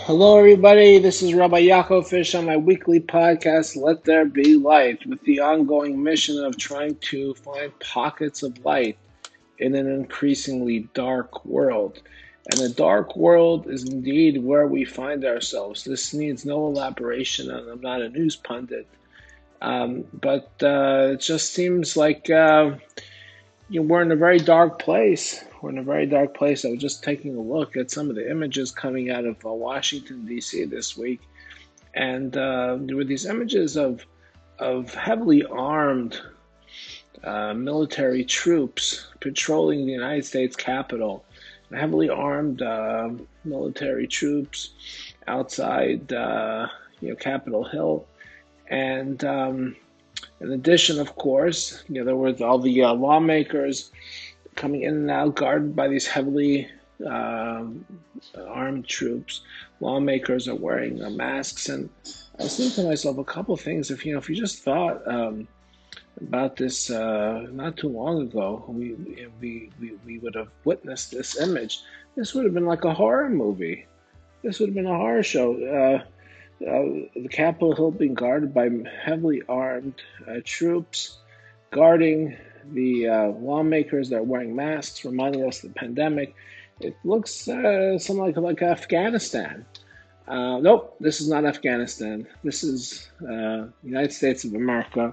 Hello, everybody. This is Rabbi Yaakov Fish on my weekly podcast, Let There Be Light, with the ongoing mission of trying to find pockets of light in an increasingly dark world. And the dark world is indeed where we find ourselves. This needs no elaboration, and I'm not a news pundit. But it just seems like we're in a very dark place. We're in a very dark place. I was just taking a look at some of the images coming out of Washington, D.C. this week, and there were these images of heavily armed military troops patrolling the United States Capitol. Heavily armed military troops outside, Capitol Hill, and in addition, of course, there were all the lawmakers coming in and out, guarded by these heavily armed troops. Lawmakers are wearing masks, and I was thinking to myself a couple of things. If you just thought about this not too long ago, we would have witnessed this image. This would have been like a horror movie. This would have been a horror show. The Capitol Hill being guarded by heavily armed troops, guarding the lawmakers that are wearing masks, reminding us of the pandemic. It looks something like Afghanistan. Nope, this is not Afghanistan. This is United States of America,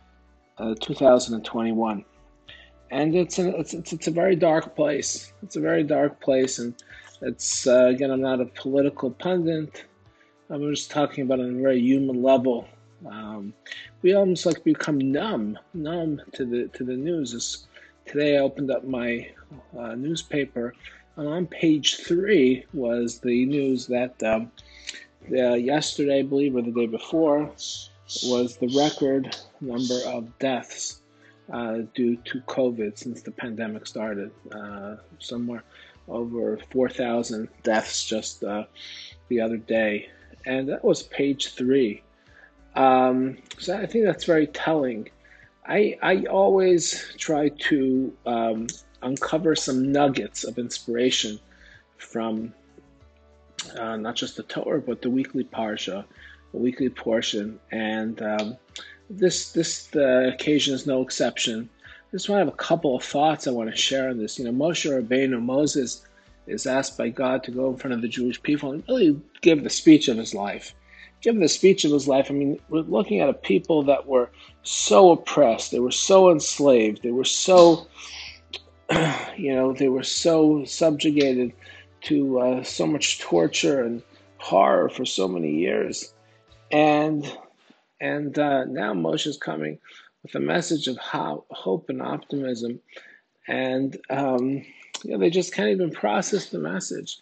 2021, and it's a very dark place. It's a very dark place, and it's again, I'm not a political pundit. I'm just talking about on a very human level. We almost like become numb to the news. Today I opened up my newspaper, and on page 3 was the news that yesterday, I believe, or the day before, was the record number of deaths due to COVID since the pandemic started. Somewhere over 4,000 deaths just the other day. And that was page 3. So I think that's very telling. I always try to uncover some nuggets of inspiration from not just the Torah, but the weekly parsha, the weekly portion. And this occasion is no exception. I just want to have a couple of thoughts I want to share on this. Moshe Rabbeinu, Moses, is asked by God to go in front of the Jewish people and really give the speech of his life. I mean, we're looking at a people that were so oppressed. They were so enslaved. They were so, they were so subjugated to so much torture and horror for so many years. And now Moshe is coming with a message of hope and optimism. And they just can't even process the message.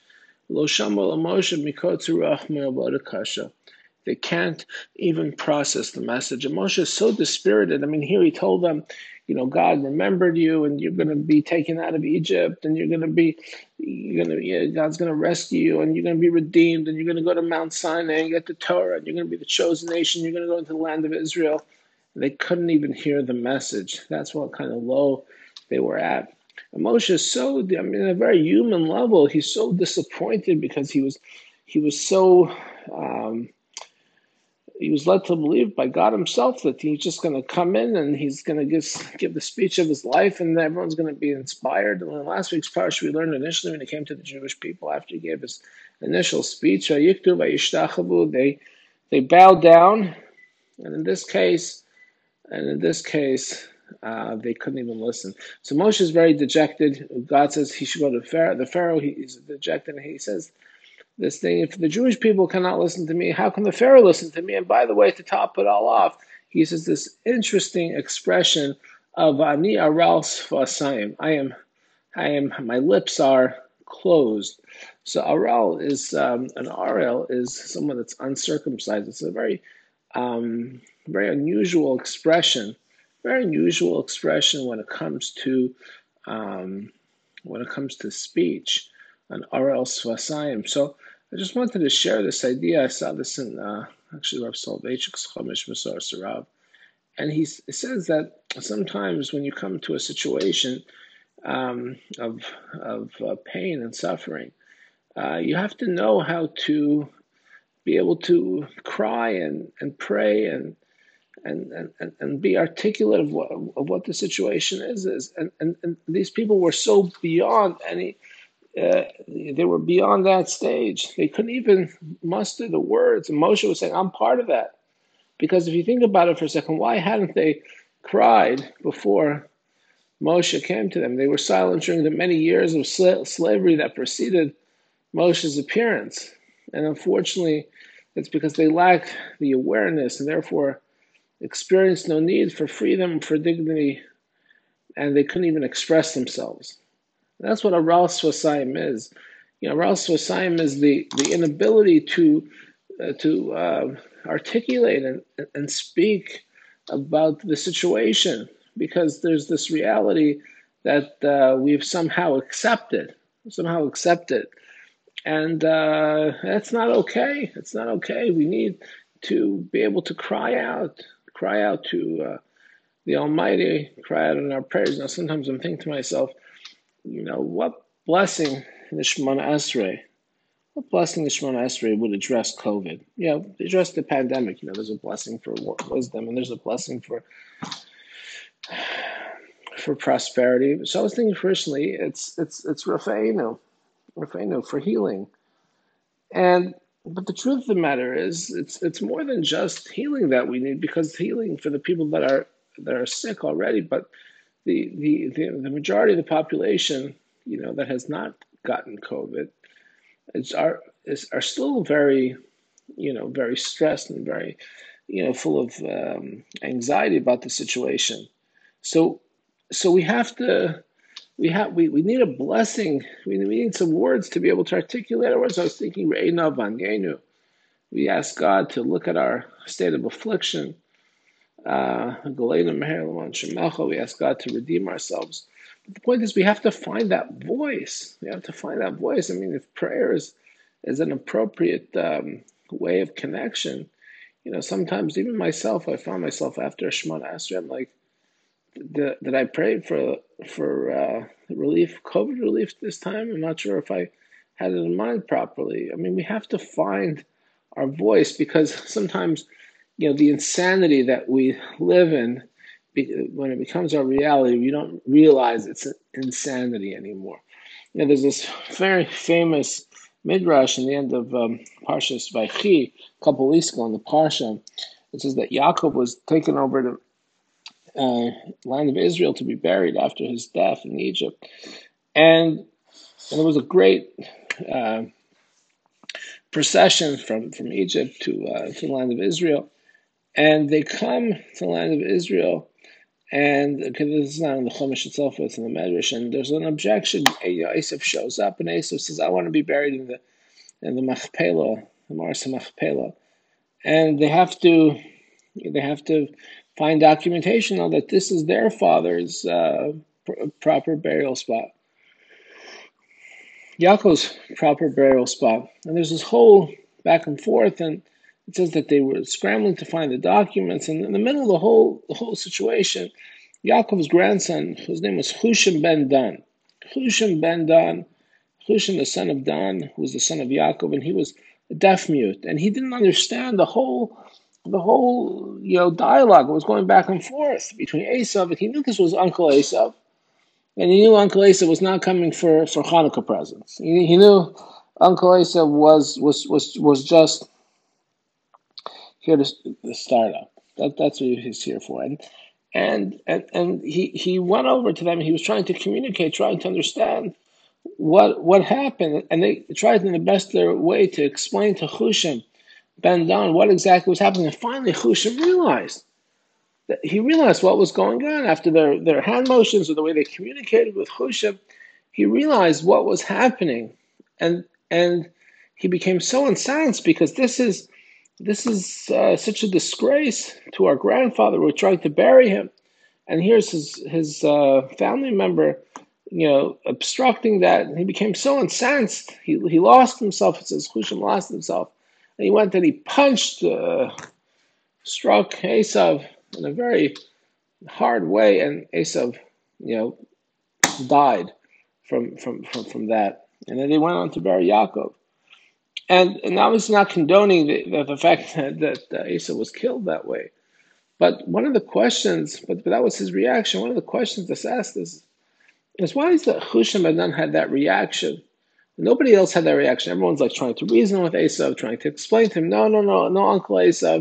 They can't even process the message. And Moshe is so dispirited. I mean, here he told them, God remembered you, and you're going to be taken out of Egypt, and God's going to rescue you, and you're going to be redeemed, and you're going to go to Mount Sinai and get the Torah, and you're going to be the chosen nation. You're going to go into the land of Israel. And they couldn't even hear the message. That's what kind of low they were at. And Moshe is so, at a very human level, he's so disappointed because he was so, he was led to believe by God himself that he's just going to come in and he's going to give the speech of his life, and everyone's going to be inspired. And in last week's parsha, we learned initially when he came to the Jewish people after he gave his initial speech, they bowed down, and in this case, they couldn't even listen. So Moshe is very dejected. God says he should go to Pharaoh. The Pharaoh, he's dejected, and he says this thing: if the Jewish people cannot listen to me, how can the Pharaoh listen to me? And by the way, to top it all off, he says this interesting expression of "Ani aral sfasayim." My lips are closed. So aral is an aral is someone that's uncircumcised. It's a very very unusual expression. Very unusual expression when it comes to speech, an aral sfasayim. So I just wanted to share this idea. I saw this in actually Rav Soloveitchik's Chumash Musar Sarav, and it says that sometimes when you come to a situation of pain and suffering, you have to know how to be able to cry and pray and be articulate of what the situation is. And these people were so beyond any, they were beyond that stage. They couldn't even muster the words. And Moshe was saying, I'm part of that. Because if you think about it for a second, why hadn't they cried before Moshe came to them? They were silent during the many years of slavery that preceded Moshe's appearance. And unfortunately, it's because they lacked the awareness and therefore experienced no need for freedom, for dignity, and they couldn't even express themselves. And that's what a Ras V'Sayim is. Ras V'Sayim is the inability to articulate and speak about the situation because there's this reality that we've somehow accepted, and that's not okay. It's not okay. We need to be able to cry out to the Almighty, cry out in our prayers. Now, sometimes I'm thinking to myself, what blessing the Shemona Esrei, what blessing the Shemona Esrei would address COVID? Address the pandemic. There's a blessing for wisdom, and there's a blessing for prosperity. So I was thinking personally, it's Rafa'inu for healing. But the truth of the matter is, it's more than just healing that we need, because healing for the people that are sick already, but the majority of the population, that has not gotten COVID, are still very, very stressed and very, full of anxiety about the situation. So we have to. We need a blessing. We need some words to be able to articulate our words. I was thinking, Re'ena Vanyenu. We ask God to look at our state of affliction. We ask God to redeem ourselves. But the point is, we have to find that voice. We have to find that voice. I mean, if prayer is an appropriate way of connection, sometimes even myself, I found myself after a Shemona Esrei, I'm like, did I pray for relief, COVID relief this time? I'm not sure if I had it in mind properly. I mean, we have to find our voice, because sometimes, the insanity that we live in, when it becomes our reality, we don't realize it's insanity anymore. There's this very famous midrash in the end of Parshas Vaychi, a couple of weeks ago in the Parsha. It says that Yaakov was taken over to land of Israel to be buried after his death in Egypt, and there was a great procession from Egypt to the land of Israel, and they come to the land of Israel, and because this is not in the Chumash itself, it's in the Medrash, and there's an objection. Esav shows up, and Esav says, "I want to be buried in the Machpelah, the Marsa Machpelah," and they have to find documentation on that this is their father's proper burial spot, Yaakov's proper burial spot. And there's this whole back and forth, and it says that they were scrambling to find the documents, and in the middle of the whole situation, Yaakov's grandson, whose name was Hushim ben Dan, Hushim the son of Dan, who was the son of Yaakov, and he was deaf mute, and he didn't understand the whole dialogue that was going back and forth between Esav, and he knew this was Uncle Esav, and he knew Uncle Esav was not coming for Hanukkah presents. He knew Uncle Esav was just here to start up. That's what he's here for. And he went over to them. He was trying to communicate, trying to understand what happened, and they tried in the best their way to explain to Hushim ben Dan what exactly was happening. And finally, Hushim realized what was going on after their hand motions or the way they communicated with Hushim. He realized what was happening, and he became so incensed, because this is such a disgrace to our grandfather. We're trying to bury him, and here's his family member, obstructing that. And he became so incensed. He lost himself. It says Hushim lost himself, and he went and he punched, struck Esav in a very hard way, and Esav, died from that. And then they went on to bury Yaakov. And obviously not condoning the fact that Asa was killed that way. But one of the questions, but that was his reaction. One of the questions that's asked is why is that Husham had not had that reaction? Nobody else had that reaction. Everyone's like trying to reason with Esav, trying to explain to him, no, Uncle Esav,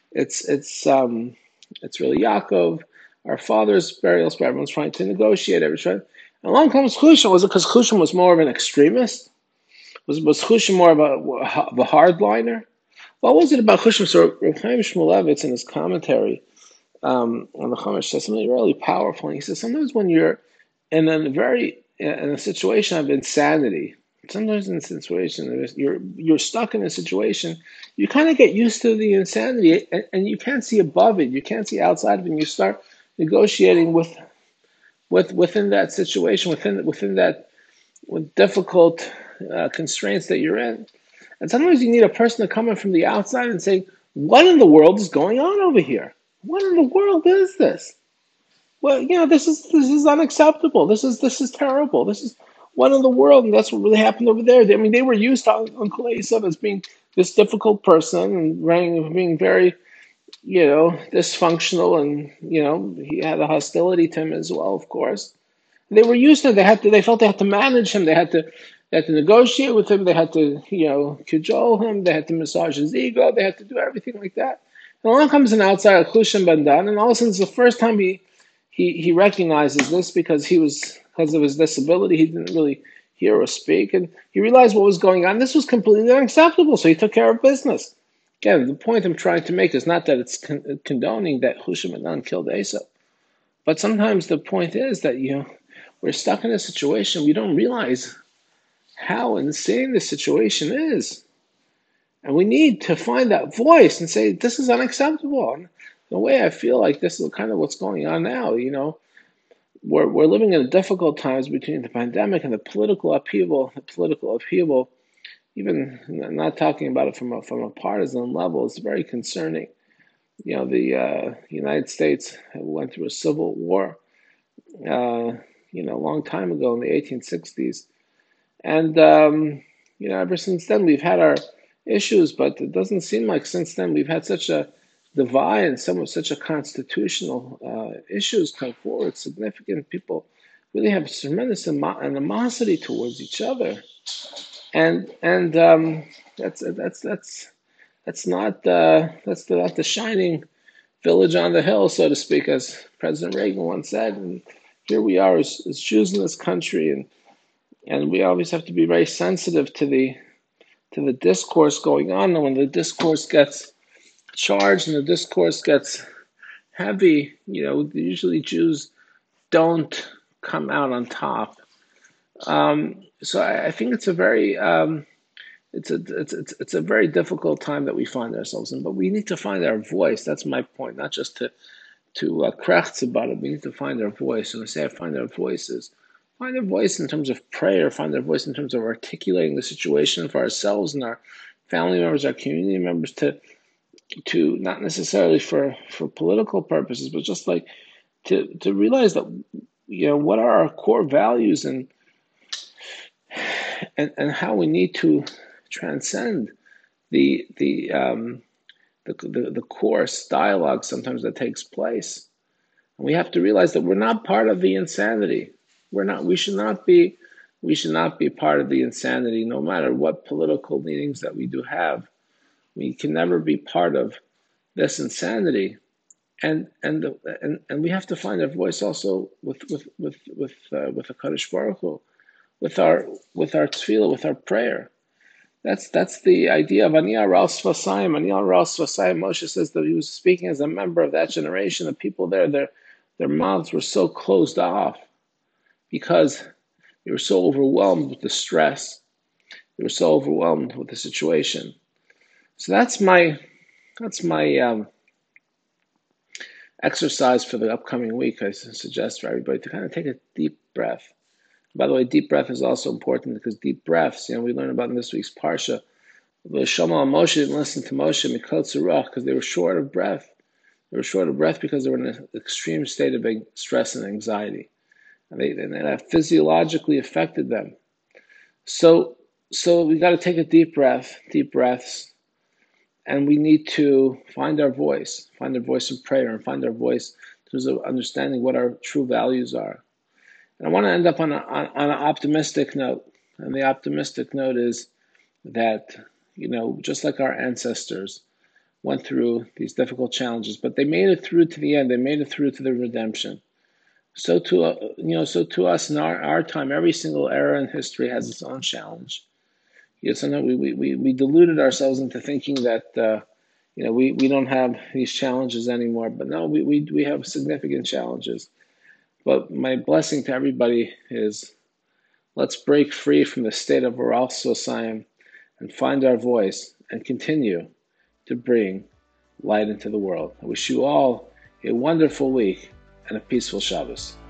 it's really Yaakov, our father's burial spot. Everyone's trying to negotiate. Everyone's trying. And along comes Husham. Was it because Husham was more of an extremist? Was Husham more of a hardliner? What was it about Husham? So Reb Chaim Shmulevitz in his commentary on the Chumash says something really powerful. And he says sometimes when you're in a situation of insanity, sometimes in a situation you're stuck in a situation, you kind of get used to the insanity, and you can't see above it, you can't see outside of it, and you start negotiating within that situation, within that with difficult constraints that you're in. And sometimes you need a person to come in from the outside and say, "What in the world is going on over here? What in the world is this? Well, this is unacceptable. This is terrible. This is what in the world?" And that's what really happened over there. I mean, they were used to Uncle Esav as being this difficult person and being very, dysfunctional, and he had a hostility to him as well, of course. They were used to it. They felt they had to manage him. They had to negotiate with him. They had to, cajole him. They had to massage his ego. They had to do everything like that. And along comes an outsider, Hushim Bandan, and all of a sudden it's the first time he recognizes this because of his disability. He didn't really hear or speak, and he realized what was going on. This was completely unacceptable, so he took care of business. Again, the point I'm trying to make is not that it's condoning that Hushim Bandan killed Asa, but sometimes the point is that we're stuck in a situation we don't realize how insane the situation is. And we need to find that voice and say, this is unacceptable. And the way I feel like this is kind of what's going on now, we're living in difficult times between the pandemic and the political upheaval. Even not talking about it from a partisan level, is very concerning. The United States went through a civil war, a long time ago in the 1860s. And, ever since then, we've had our issues, but it doesn't seem like since then we've had such a divide and such a constitutional issues come forward. Significant people really have tremendous animosity towards each other, and that's not the shining village on the hill, so to speak, as President Reagan once said. And here we are as Jews in this country, and we always have to be very sensitive to the discourse going on. And when the discourse gets charged and the discourse gets heavy, usually Jews don't come out on top. So I think it's a very it's a very difficult time that we find ourselves in. But we need to find our voice. That's my point. Not just to crachts about it. We need to find our voice. And I say I find our voices. Find their voice in terms of prayer, find their voice in terms of articulating the situation for ourselves and our family members, our community members, to not necessarily for political purposes, but just like to realize that what are our core values, and how we need to transcend the coarse dialogue sometimes that takes place. And we have to realize that we're not part of the insanity. We're not. We should not be. We should not be part of the insanity, no matter what political leanings that we do have. We can never be part of this insanity, and we have to find our voice also with the Kadosh Baruch Hu, with our tefillah, with our prayer. That's the idea of Ani Aral Sfasayim. Ani Aral Sfasayim. Moshe says that he was speaking as a member of that generation. The people there, their mouths were so closed off because they were so overwhelmed with the stress. They were so overwhelmed with the situation. So that's my exercise for the upcoming week. I suggest for everybody to kind of take a deep breath. By the way, deep breath is also important because deep breaths, we learn about in this week's Parsha. The Shama and Moshe didn't listen to Moshe Mikol Tzurach because they were short of breath. They were short of breath because they were in an extreme state of stress and anxiety. And that physiologically affected them. So So we got to take a deep breaths, and we need to find our voice in prayer, and find our voice in terms of understanding what our true values are. And I want to end up on an optimistic note. And the optimistic note is that, just like our ancestors went through these difficult challenges, but they made it through to the end. They made it through to the redemption. So to us in our time, every single era in history has its own challenge. Sometimes we deluded ourselves into thinking that we don't have these challenges anymore. But no, we have significant challenges. But my blessing to everybody is, let's break free from the state of Oral Society and find our voice and continue to bring light into the world. I wish you all a wonderful week and a peaceful Shabbos.